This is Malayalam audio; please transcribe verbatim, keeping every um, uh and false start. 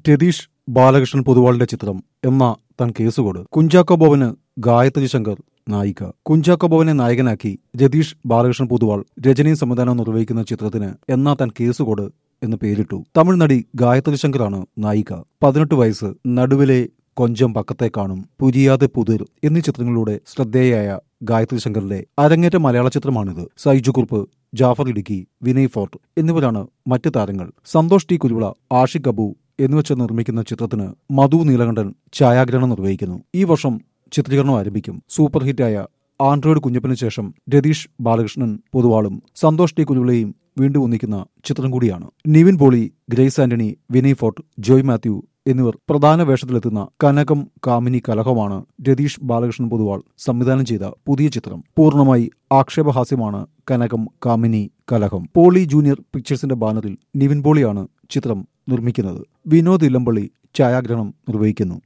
രതീഷ് ബാലകൃഷ്ണൻ പൊതുവാളിന്റെ ചിത്രം എന്ന താൻ കേസുകോട്. കുഞ്ചാക്കോ ബോബന് ഗായത്രി ശങ്കർ നായിക. കുഞ്ചാക്കോ ബോബനെ നായകനാക്കി രതീഷ് ബാലകൃഷ്ണൻ പൊതുവാൾ രചനയും സംവിധാനവും നിർവഹിക്കുന്ന ചിത്രത്തിന് എന്നാ താൻ കേസുകോട് എന്ന് പേരിട്ടു. തമിഴ് നടി ഗായത്രി ശങ്കറാണ് നായിക. പതിനെട്ട് വയസ്സ്, നടുവിലെ കൊഞ്ചം പക്കത്തെ കാണും, പുരിയാതെ പുതിർ എന്നീ ചിത്രങ്ങളിലൂടെ ശ്രദ്ധേയയായ ഗായത്രി ശങ്കറിന്റെ അരങ്ങേറ്റ മലയാള ചിത്രമാണിത്. സൈജു കുറുപ്പ്, ജാഫർ ഇടുക്കി, വിനയ് ഫോർട്ട് എന്നിവരാണ് മറ്റ് താരങ്ങൾ. സന്തോഷ് ടി കുരുവിള, ആഷിഖ് അബു എന്നിവർ ചേർന്ന് നിർമ്മിക്കുന്ന ചിത്രത്തിന് മധു നീലകണ്ഠൻ ഛായാഗ്രഹണം നിർവഹിക്കുന്നു. ഈ വർഷം ചിത്രീകരണം ആരംഭിക്കും. സൂപ്പർ ഹിറ്റായ ആൻഡ്രോയിഡ് കുഞ്ഞപ്പന് ശേഷം രതീഷ് ബാലകൃഷ്ണൻ പൊതുവാളും സന്തോഷ് ടി കുരുവിളയും വീണ്ടും ഒന്നിക്കുന്ന ചിത്രം കൂടിയാണ്. നിവിൻ പോളി, ഗ്രേസ് ആന്റണി, വിനയ് ഫോർട്ട്, ജോയ് മാത്യു എന്നിവർ പ്രധാന വേഷത്തിലെത്തുന്ന കനകം കാമിനി കലഹമാണ് രതീഷ് ബാലകൃഷ്ണൻ പൊതുവാൾ സംവിധാനം ചെയ്ത പുതിയ ചിത്രം. പൂർണ്ണമായി ആക്ഷേപഹാസ്യമാണ് കനകം കാമിനി കലഹം. പോളി ജൂനിയർ പിക്ചേഴ്സിന്റെ ബാനറിൽ നിവിൻ പോളിയാണ് ചിത്രം നിർമ്മിക്കുന്നത്. വിനോദ് ഇല്ലമ്പള്ളി ഛായാഗ്രഹണം നിർവഹിക്കുന്നു.